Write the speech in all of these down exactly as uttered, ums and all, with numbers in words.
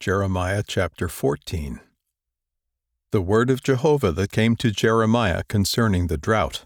Jeremiah chapter fourteen. The word of Jehovah that came to Jeremiah concerning the drought.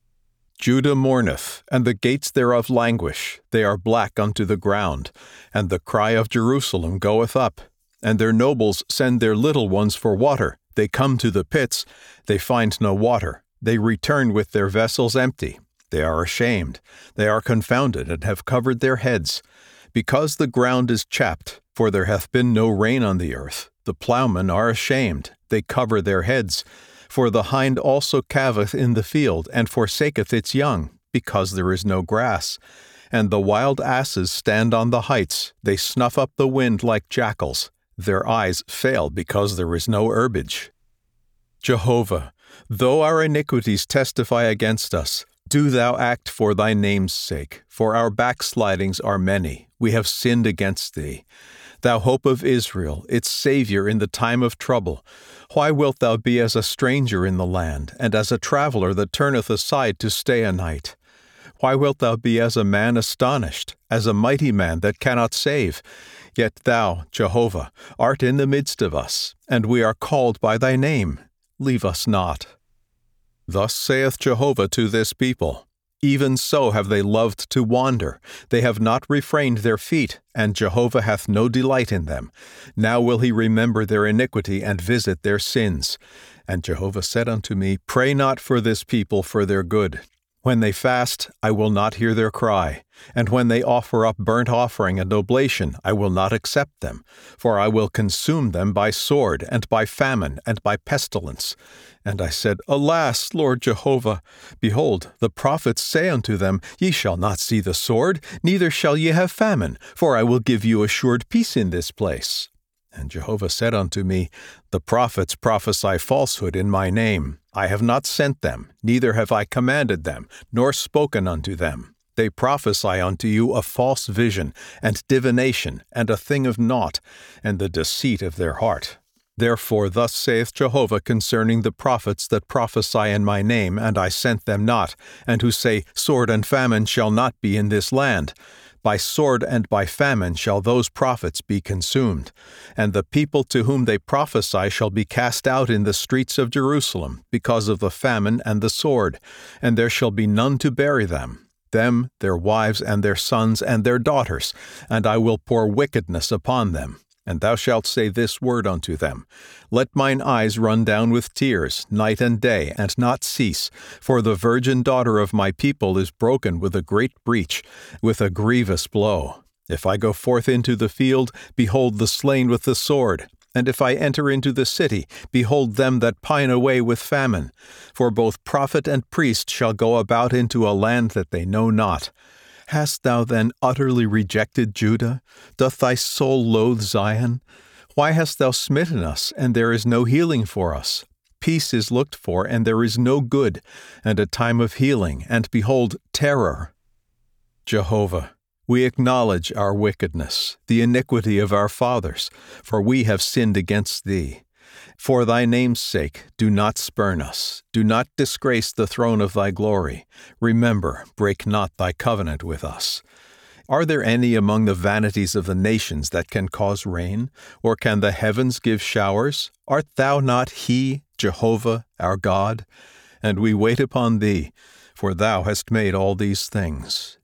Judah mourneth, and the gates thereof languish, they are black unto the ground, and the cry of Jerusalem goeth up. And their nobles send their little ones for water, they come to the pits, they find no water, they return with their vessels empty. They are ashamed, they are confounded, and have covered their heads. Because the ground is chapped, for there hath been no rain on the earth, the ploughmen are ashamed, they cover their heads. For the hind also calveth in the field, and forsaketh its young, because there is no grass. And the wild asses stand on the heights, they snuff up the wind like jackals. Their eyes fail because there is no herbage. Jehovah, though our iniquities testify against us, do thou act for thy name's sake, for our backslidings are many. We have sinned against thee. Thou hope of Israel, its Savior in the time of trouble, why wilt thou be as a stranger in the land, and as a traveler that turneth aside to stay a night? Why wilt thou be as a man astonished, as a mighty man that cannot save? Yet thou, Jehovah, art in the midst of us, and we are called by thy name. Leave us not. Thus saith Jehovah to this people, even so have they loved to wander. They have not refrained their feet, and Jehovah hath no delight in them. Now will he remember their iniquity and visit their sins. And Jehovah said unto me, Pray not for this people for their good. When they fast, I will not hear their cry. And when they offer up burnt offering and oblation, I will not accept them. For I will consume them by sword, and by famine, and by pestilence. And I said, Alas, Lord Jehovah! Behold, the prophets say unto them, Ye shall not see the sword, neither shall ye have famine, for I will give you assured peace in this place. And Jehovah said unto me, The prophets prophesy falsehood in my name. I have not sent them, neither have I commanded them, nor spoken unto them. They prophesy unto you a false vision, and divination, and a thing of naught, and the deceit of their heart. Therefore thus saith Jehovah concerning the prophets that prophesy in my name, and I sent them not, and who say, Sword and famine shall not be in this land. By sword and by famine shall those prophets be consumed. And the people to whom they prophesy shall be cast out in the streets of Jerusalem, because of the famine and the sword, and there shall be none to bury them. Them, their wives, and their sons, and their daughters, and I will pour wickedness upon them. And thou shalt say this word unto them, Let mine eyes run down with tears, night and day, and not cease, for the virgin daughter of my people is broken with a great breach, with a grievous blow. If I go forth into the field, behold the slain with the sword. And if I enter into the city, behold them that pine away with famine. For both prophet and priest shall go about into a land that they know not. Hast thou then utterly rejected Judah? Doth thy soul loathe Zion? Why hast thou smitten us, and there is no healing for us? Peace is looked for, and there is no good, and a time of healing, and behold, terror. Jehovah, we acknowledge our wickedness, the iniquity of our fathers, for we have sinned against thee. For thy name's sake, do not spurn us. Do not disgrace the throne of thy glory. Remember, break not thy covenant with us. Are there any among the vanities of the nations that can cause rain? Or can the heavens give showers? Art thou not he, Jehovah, our God? And we wait upon thee, for thou hast made all these things.